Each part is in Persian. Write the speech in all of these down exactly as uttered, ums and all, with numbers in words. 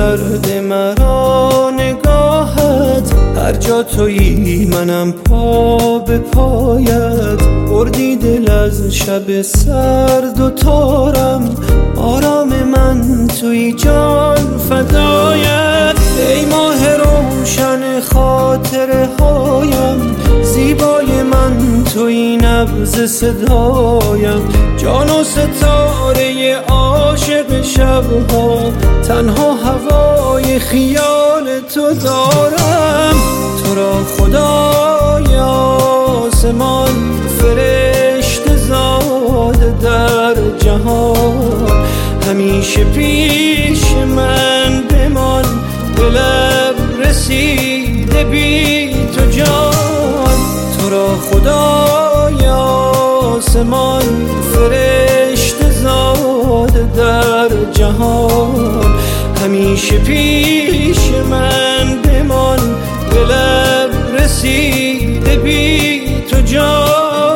کرده مرا نگاهت، هر جا تویی منم پا به پایت. بردی دل از شب سرد و تارم، آرام من توی جان فدایت. ای ماه روشن خاطره هایم، زیبای من توی نبض صدایم. جان و ستاره عاشق شبها، تنها هوای خیال تو دارم. تو را خدای آسمان فرشته زاده در جهان، همیشه پیش من بمان. دلم رسیده بی تو جان، تو را خدای آسمان فرشته زاده در جهان، همیشه پیش من بمان. دلم رسیده بی تو جان.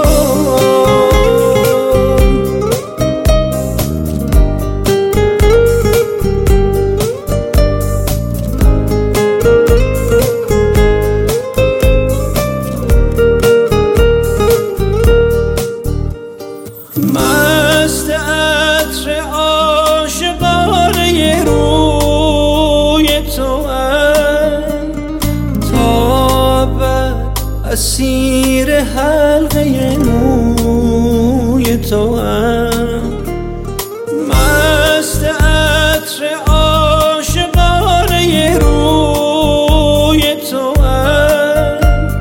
مست عطر عاشقانه روی توام، تا ابد اسیر حلقه موی توام. مست عطر عاشقانه روی توام،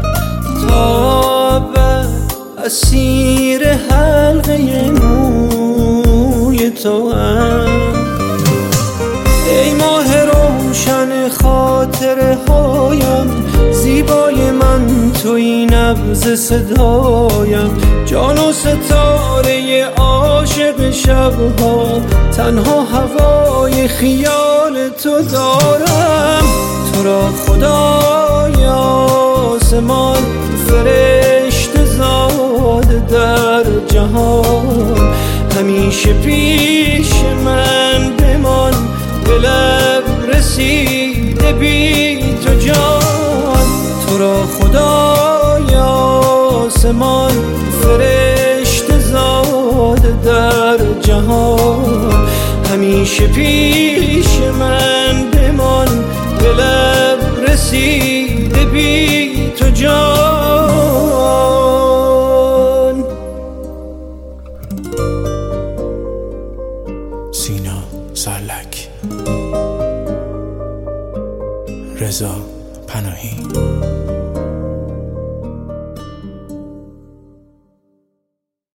تا ابد اسیر حلقه موی توام. ای ماه روشن خاطره هایم، زیبای من توی نبض صدایم. جان و ستاره عاشق شبها، تنها هوای خیال تو دارم. تو را خدای آسمان فرشته زاده در جهان، همیشه پیش من بمان. دلم رسیده بی تو جان، تو را خدای آسمان فرشته زاده در جهان، همیشه پیش من بمان. دلم رسیده بی تو جان. سینا سالک، رضا پناهی.